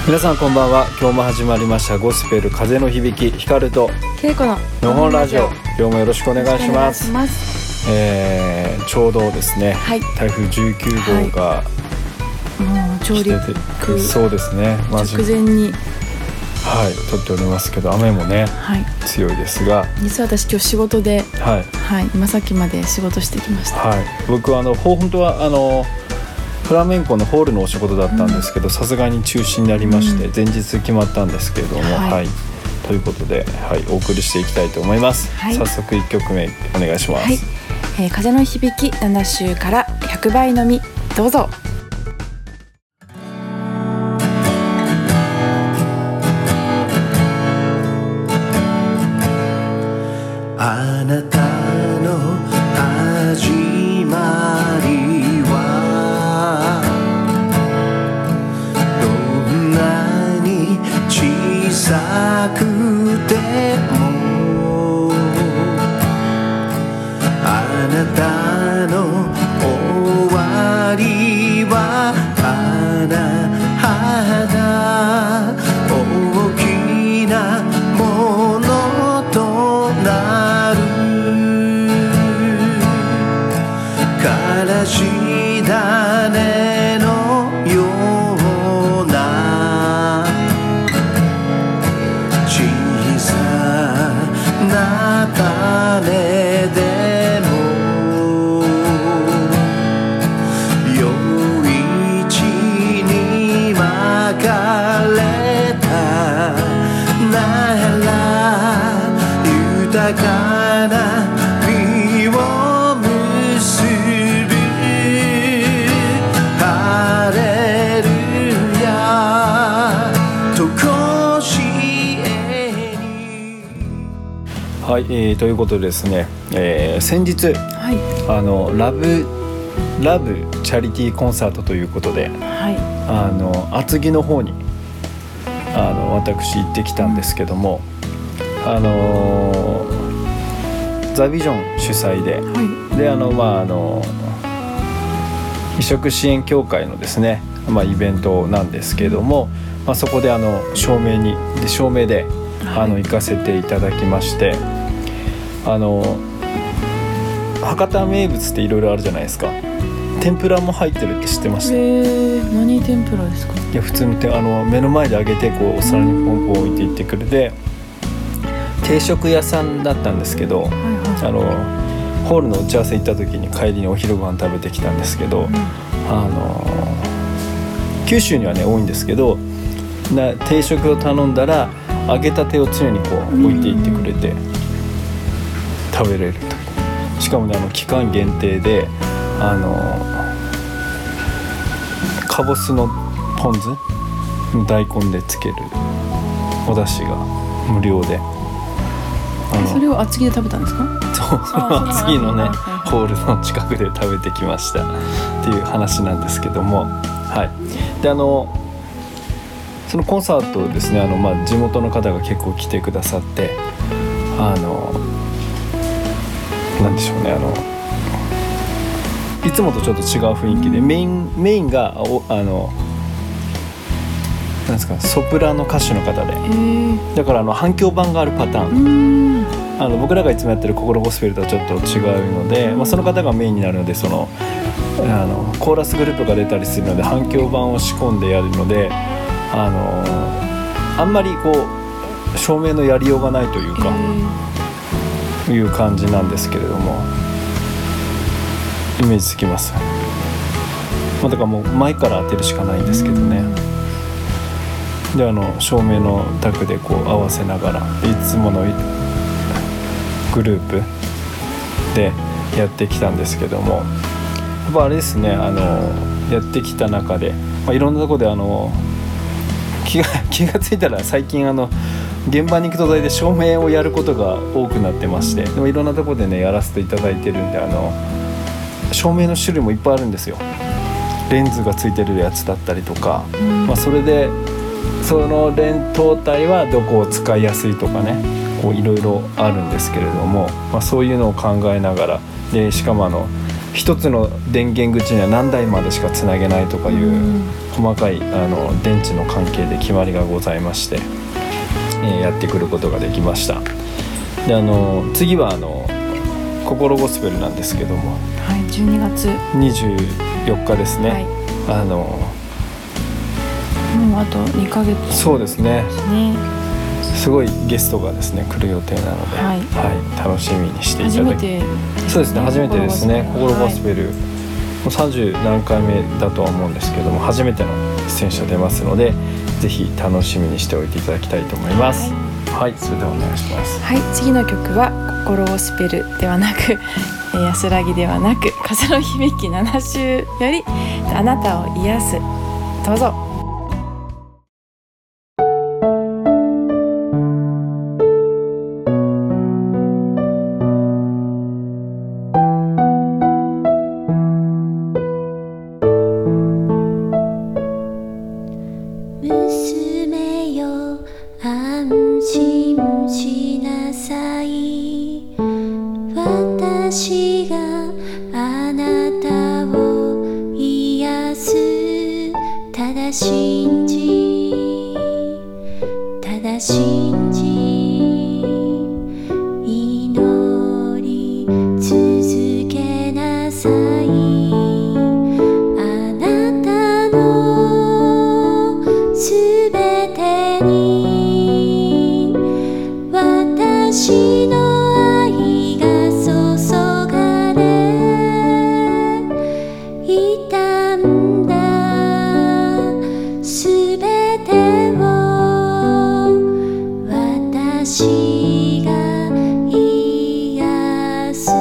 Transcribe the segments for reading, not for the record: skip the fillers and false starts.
皆さんこんばんは。今日も始まりましたゴスペル風の響き、光とケイコののほんラジオ。今日もよろしくお願いします。ちょうどですね、 はい、 台風19号がもう上陸そうですね、 直前に撮っておりますけど、雨もね、強いですが、 実は私今日仕事で、今さっきまで仕事してきました。 僕は本当はフラメンコのホールのお仕事だったんですけど、さすがに中止になりまして、前日決まったんですけれども、ということで、お送りしていきたいと思います。早速1曲目お願いします。 風の響き7週から100倍のみ、どうぞ。 あなたの始まりはどんなに小さくても、あなたの終わりは甚だ大きなものとなる。からし種のような小さな種でも、夜市にまかれたなら豊かな実を結ぶ。ハレルヤとこしえに。 ということでですね、先日、ラブチャリティーコンサートということで、厚木の方に私行ってきたんですけども、ザビジョン主催で、移植支援協会のですね、イベントなんですけども、そこで照明で行かせていただきまして、博多名物っていろいろあるじゃないですか。天ぷらも入ってるって知ってました？ 何天ぷらですか？ いや、普通の目の前で揚げてこうお皿にポンポン置いていってくれて、定食屋さんだったんですけど、ホールの打ち合わせ行った時に帰りにお昼ご飯食べてきたんですけど、九州にはね多いんですけど、定食を頼んだら揚げたてを常にこう置いていってくれて食べれると。しかもね、期間限定でかぼすのポン酢大根でつけるお出汁が無料で。 それを厚木で食べたんですか？ そう、それは厚木のね、ホールの近くで食べてきましたっていう話なんですけども、でそのコンサートですね、地元の方が結構来てくださって、なんでしょうね、いつもとちょっと違う雰囲気で、メインがなんですか、ソプラノ歌手の方で、だから反響板があるパターン、僕らがいつもやってる心ゴスペルとはちょっと違うので、その方がメインになるので、コーラスグループが出たりするので反響板を仕込んでやるので、あんまりこう照明のやりようがないというか、いう感じなんですけれども、イメージつきます。だからもう前から当てるしかないんですけどね。で照明の卓でこう合わせながら、いつものグループでやってきたんですけども、やっぱあれですね、やってきた中で、いろんなとこで気がついたら最近現場に行くと大体照明をやることが多くなってまして、でもいろんなとこでねやらせていただいてるんで、照明の種類もいっぱいあるんですよ。レンズがついてるやつだったりとか、それでその灯体はどこを使いやすいとかね、こういろいろあるんですけれども、そういうのを考えながらで、しかも一つの電源口には何台までしかつなげないとかいう細かい電池の関係で決まりがございまして、やってくることができました。で次は心ゴスペルなんですけども、 はい、12月 24日ですね、 はい、もうあと2ヶ月ですね。 そうですね、すごいゲストがですね来る予定なので、 はい楽しみにしていただき、 初めてですね。 そうですね、初めてですね、心ゴスペル、 はい、 もう30何回目だとは思うんですけども、初めての出演者出ますので、ぜひ楽しみにしておいていただきたいと思います。はい、それではお願いします。 はい、次の曲は心ゴスペルではなく、安らぎではなく、風の響き7週よりあなたを癒す。どうぞ。 娘よ安心しなさい。私があなたを癒す。ただ信じ、ただ信じ、祈り続けなさい。あなたのすべてに私の愛が注がれいたんだ。すべてを私が癒す。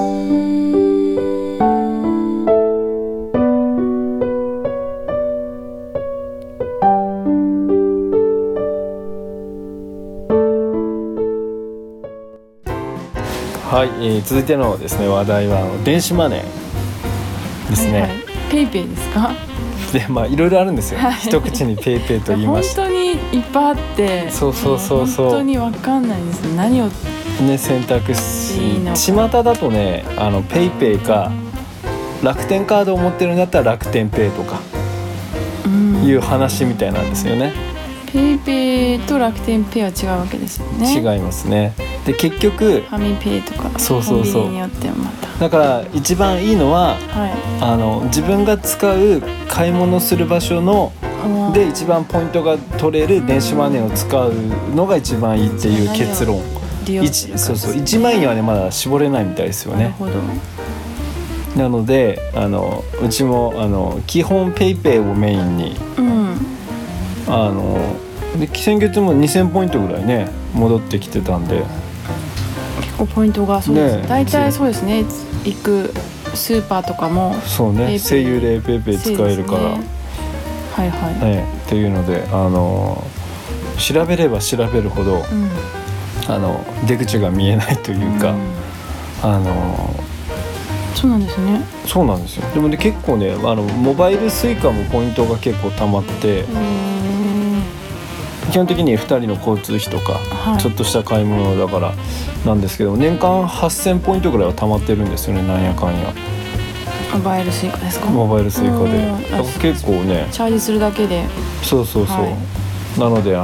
はい、続いてのですね話題は電子マネーですね。 ペイペイですか？ でいろいろあるんですよ、 はい、 一口にペイペイと言いまして、 本当にいっぱいあって、 そう本当に分かんないですね、何をね、選択肢いいのか。 巷だとねペイペイか楽天カードを持ってるんだったら楽天ペイとかいう話みたいなんですよね。 ペイペイと楽天ペイは違うわけですよね。 違いますね。で結局ファミペイとかそうコンビニによってもまただから一番いいのは、 は自分が使う買い物する場所のい、 で一番ポイントが取れる電子マネーを使うのが一番いいっていう結論。そうそう、1万円はねまだ絞れないみたいですよね。 なるほど。 なのでうちも基本ペイペイをメインにで先月も2000ポイントぐらいね戻ってきてたんで、 結構ポイントがそうですね。 ね、 大体そうですね。行くスーパーとかもそうね、声優でペイペイ使えるから、 ね、はいはい、 ね、っていうので調べれば調べるほど、出口が見えないというか、 そうなんですね。 そうなんですよ。でもね結構ねモバイルスイカもポイントが結構たまって、基本的に2人の交通費とか、ちょっとした買い物だからなんですけど、年間8000ポイントぐらいはたまってるんですよね、なんやかんや。 モバイルスイカですか？ モバイルスイカでだから結構ねチャージするだけで、 そう、なので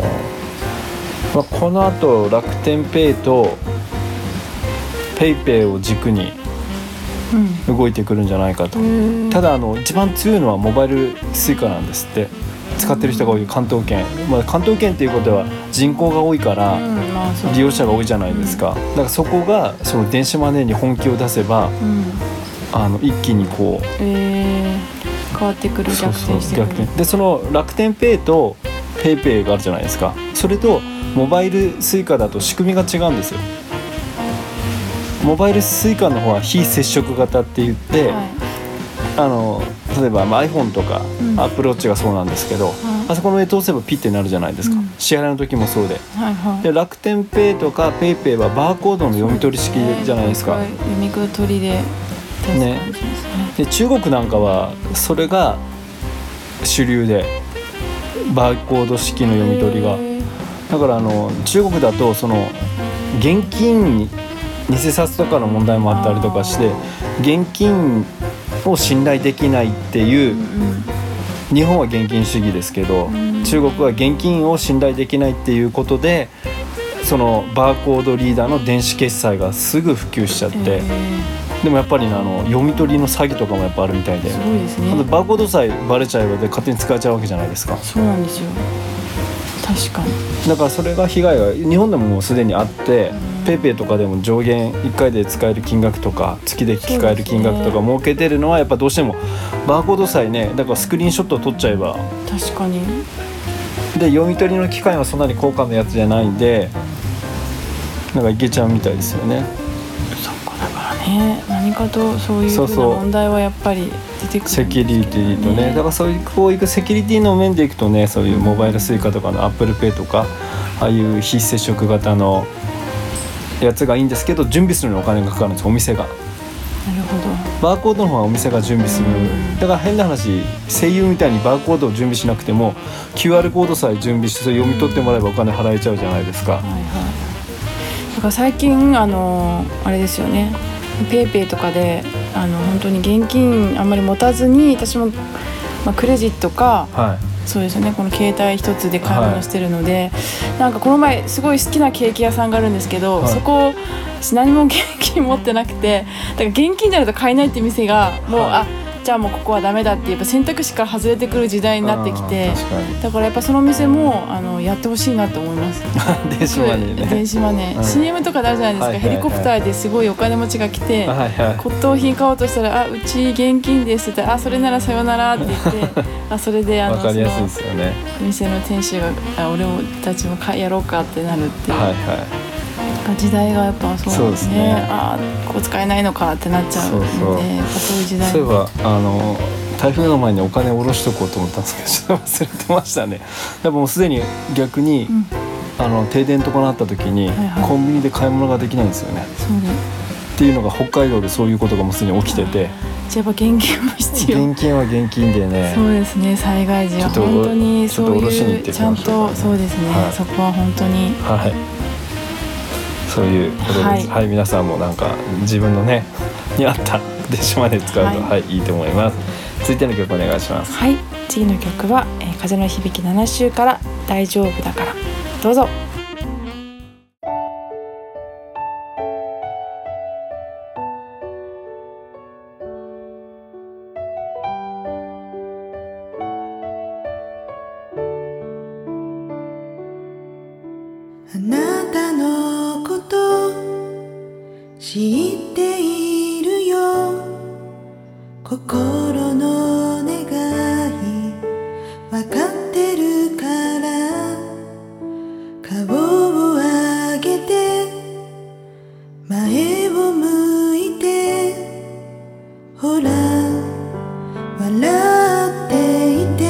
この後楽天ペイとペイペイを軸に動いてくるんじゃないかと。ただ一番強いのはモバイルスイカなんですって。使ってる人が多い関東圏、関東圏っていうことは人口が多いから利用者が多いじゃないですか。だからそこがその電子マネーに本気を出せば、一気にこう、 変わってくる、逆転してくる。 でその楽天ペイとペイペイがあるじゃないですか。それとモバイルスイカだと仕組みが違うんですよ。モバイルスイカの方は非接触型って言って、例えばiPhone とか Apple Watch がそうなんですけど、あそこの上通せばピッてなるじゃないですか、支払いの時もそうで、で楽天ペイとかペイペイはバーコードの読み取り式じゃないですか。 読み取りでね。で中国なんかはそれが主流でバーコード式の読み取りが、だから中国だとその現金に偽札とかの問題もあったりとかして、 現金を信頼できないっていう、日本は現金主義ですけど、中国は現金を信頼できないっていうことで、そのバーコードリーダーの電子決済がすぐ普及しちゃって、でもやっぱり、読み取りの詐欺とかもやっぱあるみたいで、 すごいですね。 バーコードさえバレちゃえばで勝手に使えちゃうわけじゃないですか。 そうなんですよ。確かに。 だからそれが被害が日本でももうすでにあって、ペイペイとかでも上限1回で使える金額とか月で引き換える金額とか設けてるのはやっぱどうしてもバーコードさえね、だからスクリーンショットを撮っちゃえば、 確かに。 で読み取りの機械はそんなに高価なやつじゃないんで、なんかいけちゃうみたいですよね。 そっか、だからね、何かとそういうふうな問題はやっぱり出てくるんですけどね。 セキュリティとね、だからそういうこういうセキュリティの面でいくとね、そういうモバイルスイカとかの Apple Pay とか、ああいう非接触型のやつがいいんですけど、準備するのにお金がかかるんです、お店が。 なるほど。 バーコードの方はお店が準備する。だから変な話、声優みたいにバーコードを準備しなくても QR コードさえ準備してそれ読み取ってもらえばお金払えちゃうじゃないですか。 はいはい。だから最近あれですよね、ペイペイとかで本当に現金あんまり持たずに、私も、クレジットか、 はい、 そうですよね、この携帯一つで買い物してるので、なんかこの前すごい好きなケーキ屋さんがあるんですけど、そこ何も現金持ってなくて、だから現金じゃないと買えないって店がもう、じゃあもうここはダメだって、やっぱ選択肢から外れてくる時代になってきて、だからやっぱその店もやってほしいなと思います。 電子マネーね。 電子マネー、CM とかであるじゃないですか、ヘリコプターですごいお金持ちが来て、骨董品買おうとしたら、うち現金ですって言ったら、それならさよならって言ってそれで分かりやすいですよね。 店の店主が俺たちもやろうかってなるっていう、時代がやっぱそうですね。こう使えないのかってなっちゃうので、やっぱそういう時代。 そういえば台風の前にお金を下ろしとこうと思ったんですけど、ちょっと忘れてましたね。やっぱもうすでに逆に、停電とかなった時に、コンビニで買い物ができないんですよね。っていうのが北海道でそういうことがもうすでに起きてて、 じゃあやっぱ現金も必要。 現金は現金でね。 そうですね、災害時は本当にそういうちゃんと、そうですね、そこは本当に。そういうことです。皆さんもなんか自分のねに合った電子マネー使うと、いいと思います。続いての曲お願いします。 はい、次の曲は、風の響き7週から大丈夫だから、どうぞ。 あなたのこと知っているよ、心の願いわかってるから、顔を上げて前を向いて、ほら笑っていて、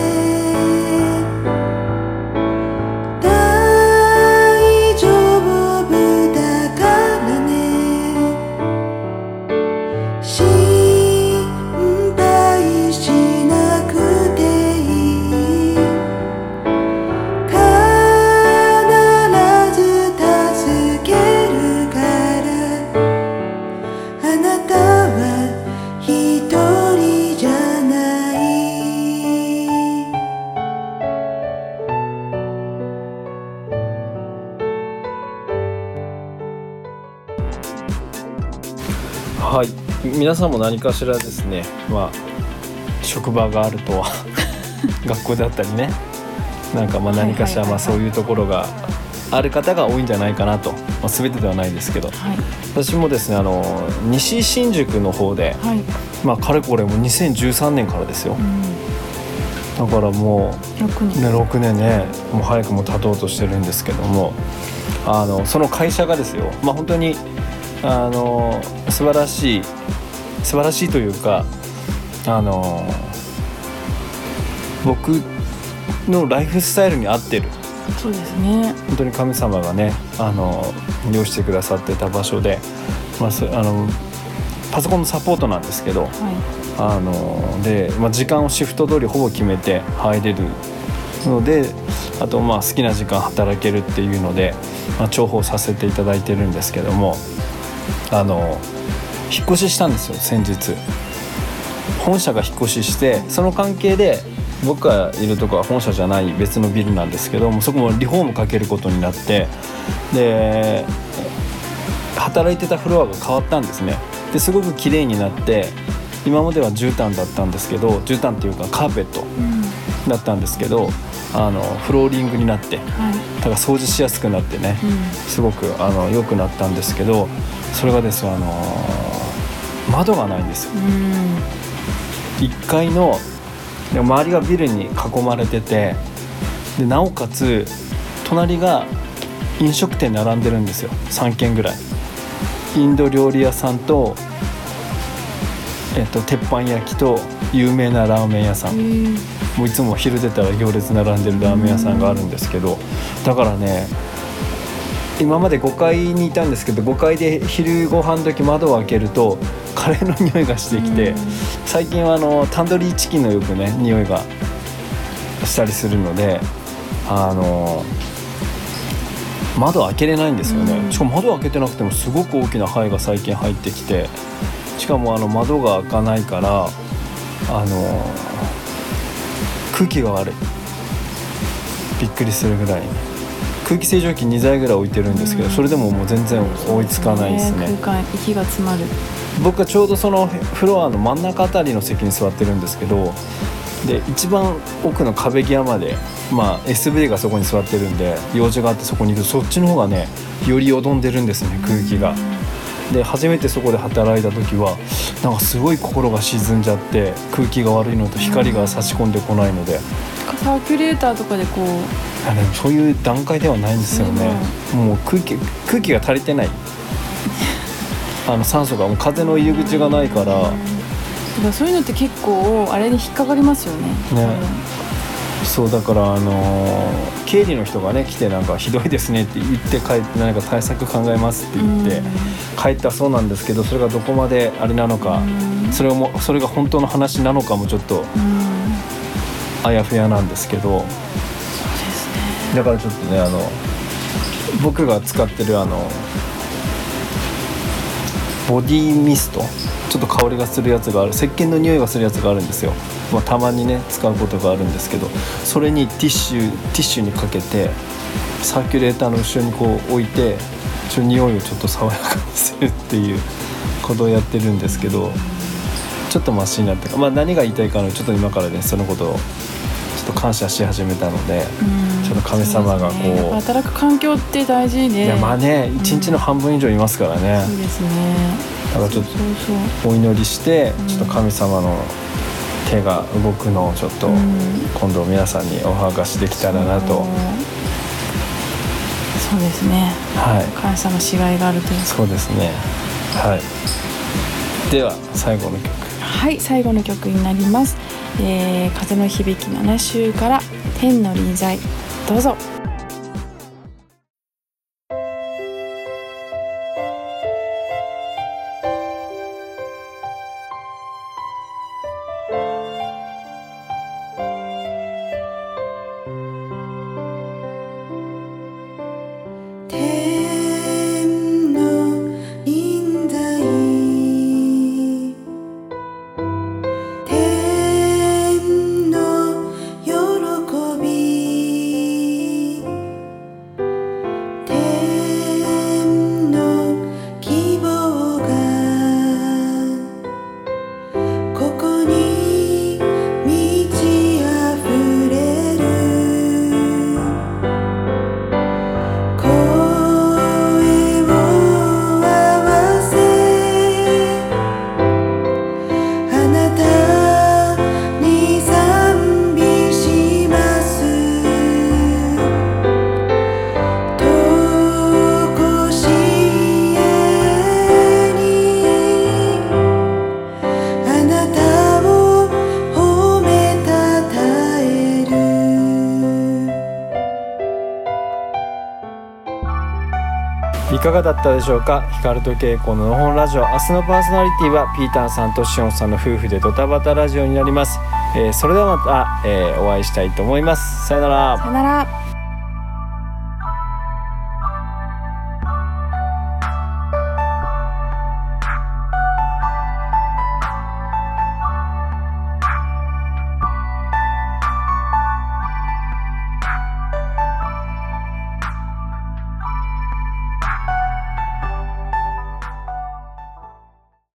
はい、皆さんも何かしらですね、職場があるとは学校であったりね、なんか何かしらそういうところがある方が多いんじゃないかなと、全てではないですけど、私もですね西新宿の方で、かれこれも2013年からですよ、だからもう6年ね、もう早くも経とうとしてるんですけども、その会社がですよ、本当に素晴らしいというか、僕のライフスタイルに合ってる。 そうですね。 本当に神様がね用意してくださってた場所で、パソコンのサポートなんですけど、で、時間をシフト通りほぼ決めて入れるので、あと好きな時間働けるっていうので、重宝させていただいてるんですけども、 引っ越ししたんですよ先日。本社が引っ越しして、その関係で僕がいるとこは本社じゃない別のビルなんですけども、そこもリフォームかけることになって、で働いてたフロアが変わったんですね。ですごく綺麗になって、今までは絨毯だったんですけど、絨毯っていうかカーペットだったんですけど、フローリングになって、だから掃除しやすくなってね、すごく良くなったんですけど、それがですね、窓がないんですよ。1階の周りがビルに囲まれてて、でなおかつ隣が飲食店並んでるんですよ。3軒ぐらいインド料理屋さんと、鉄板焼きと有名なラーメン屋さん、もういつも昼出たら行列並んでるラーメン屋さんがあるんですけど、だからね、今まで5階にいたんですけど、5階で昼ご飯時窓を開けるとカレーの匂いがしてきて、最近はタンドリーチキンのよくね匂いがしたりするので、窓開けれないんですよね。しかも窓開けてなくてもすごく大きなハエが最近入ってきて、しかも窓が開かないから空気が悪い、びっくりするぐらい空気清浄機2台ぐらい置いてるんですけど、それでももう全然追いつかないですね。 空間息が詰まる。 僕はちょうどそのフロアの真ん中あたりの席に座ってるんですけど、で一番奥の壁際まで、SV がそこに座ってるんで、用事があってそこにいると、そっちの方がねよりよどんでるんですね、空気が。で初めてそこで働いた時はなんかすごい心が沈んじゃって、空気が悪いのと光が差し込んでこないので、 サーキュレーターとかでこう、 でもそういう段階ではないんですよね。もう空気が足りてない酸素がもう風の入り口がないから、 だからそういうのって結構あれに引っかかりますよね。 そうだから経理の人がね来て、なんかひどいですねって言って帰って、何か対策考えますって言って帰ったそうなんですけど、それがどこまであれなのか、それが本当の話なのかもちょっとあやふやなんですけど、そうですね。だからちょっとね僕が使ってるボディミスト、ちょっと香りがするやつがある、石鹸の匂いがするやつがあるんですよ。たまにね使うことがあるんですけど、それにティッシュにかけてサーキュレーターの後ろにこう置いて、匂いをちょっと爽やかにするっていうことをやってるんですけど、ちょっとマシになったか、何が言いたいかの、ちょっと今からねそのことをちょっと感謝し始めたので、ちょっと神様がこう、 働く環境って大事で、 いや1日の半分以上いますからね。 そうですね。 だからちょっとお祈りして、ちょっと神様の手が動くのをちょっと今度皆さんにお話しできたらなと。 そうですね、感謝のしがいがあるというか。 そうですね。では最後の曲。 最後の曲になります。風の響き7週から天の臨在、どうぞ。 天の臨在、天の喜び、天の希望がここに満ち溢れる。 いかがだったでしょうか。ヒカルとケイコののほんラジオ、明日のパーソナリティはピータンさんとシオンさんの夫婦でドタバタラジオになります。それではまた、お会いしたいと思います。さよなら。 さよなら。